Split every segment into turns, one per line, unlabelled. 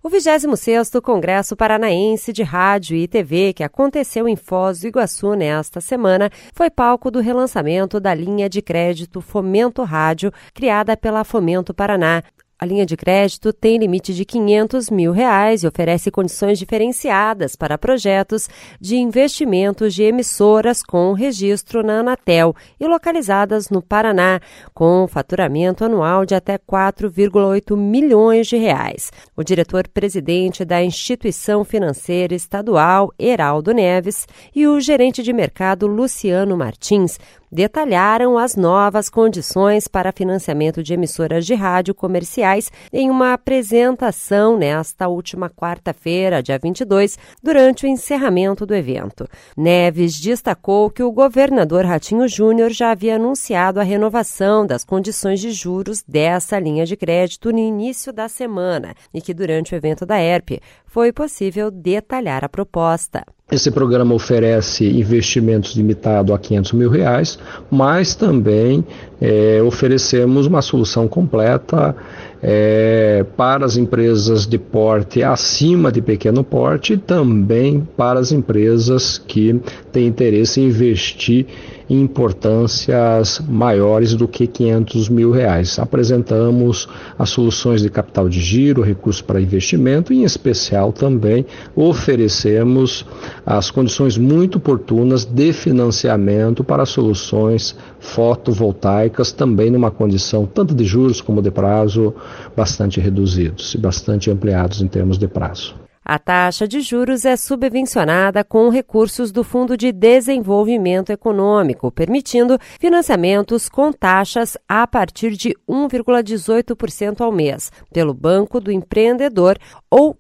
O 26º Congresso Paranaense de Rádio e TV, que aconteceu em Foz do Iguaçu nesta semana, foi palco do relançamento da linha de crédito Fomento Rádio, criada pela Fomento Paraná. A linha de crédito tem limite de R$ 500 mil e oferece condições diferenciadas para projetos de investimentos de emissoras com registro na Anatel e localizadas no Paraná, com faturamento anual de até R$ 4,8 milhões. O diretor-presidente da Instituição Financeira Estadual, Heraldo Neves, e o gerente de mercado, Luciano Martins, detalharam as novas condições para financiamento de emissoras de rádio comerciais em uma apresentação nesta última quarta-feira, dia 22, durante o encerramento do evento. Neves destacou que o governador Ratinho Júnior já havia anunciado a renovação das condições de juros dessa linha de crédito no início da semana e que durante o evento da ERP foi possível detalhar a proposta.
Esse programa oferece investimentos limitados a R$ 500 mil, mas também oferecemos uma solução completa para as empresas de porte acima de pequeno porte e também para as empresas que têm interesse em investir em importâncias maiores do que R$ 500 mil. Apresentamos as soluções de capital de giro, recursos para investimento e, em especial, também oferecemos as condições muito oportunas de financiamento para soluções fotovoltaicas, também numa condição tanto de juros como de prazo bastante reduzidos e bastante ampliados em termos de prazo.
A taxa de juros é subvencionada com recursos do Fundo de Desenvolvimento Econômico, permitindo financiamentos com taxas a partir de 1,18% ao mês, pelo Banco do Empreendedor, ou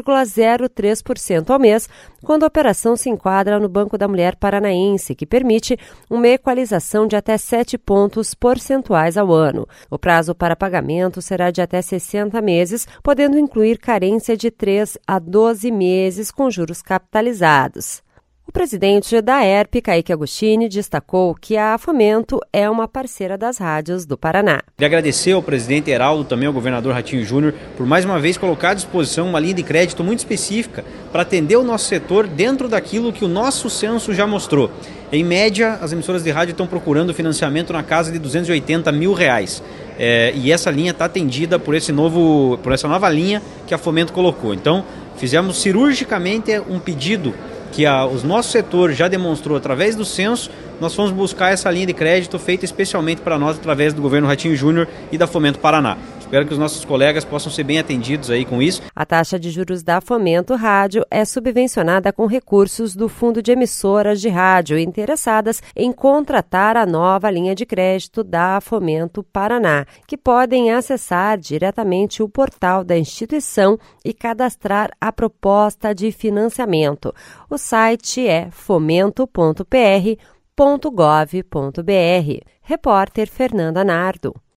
1,03% ao mês, quando a operação se enquadra no Banco da Mulher Paranaense, que permite uma equalização de até 7 pontos percentuais ao ano. O prazo para pagamento será de até 60 meses, podendo incluir carência de 3 a 12 meses com juros capitalizados. O presidente da ERP, Kaique Agostini, destacou que a Fomento é uma parceira das rádios do Paraná.
Queria agradecer ao presidente Heraldo, também ao governador Ratinho Júnior, por mais uma vez colocar à disposição uma linha de crédito muito específica para atender o nosso setor dentro daquilo que o nosso censo já mostrou. Em média, as emissoras de rádio estão procurando financiamento na casa de R$ 280 mil. E essa linha está atendida por essa nova linha que a Fomento colocou. Então, fizemos cirurgicamente um pedido que o nosso setor já demonstrou através do censo. Nós fomos buscar essa linha de crédito feita especialmente para nós através do governo Ratinho Júnior e da Fomento Paraná. Espero que os nossos colegas possam ser bem atendidos aí com isso.
A taxa de juros da Fomento Rádio é subvencionada com recursos do Fundo de Emissoras de Rádio interessadas em contratar a nova linha de crédito da Fomento Paraná, que podem acessar diretamente o portal da instituição e cadastrar a proposta de financiamento. O site é fomento.pr.gov.br. Repórter Fernanda Nardo.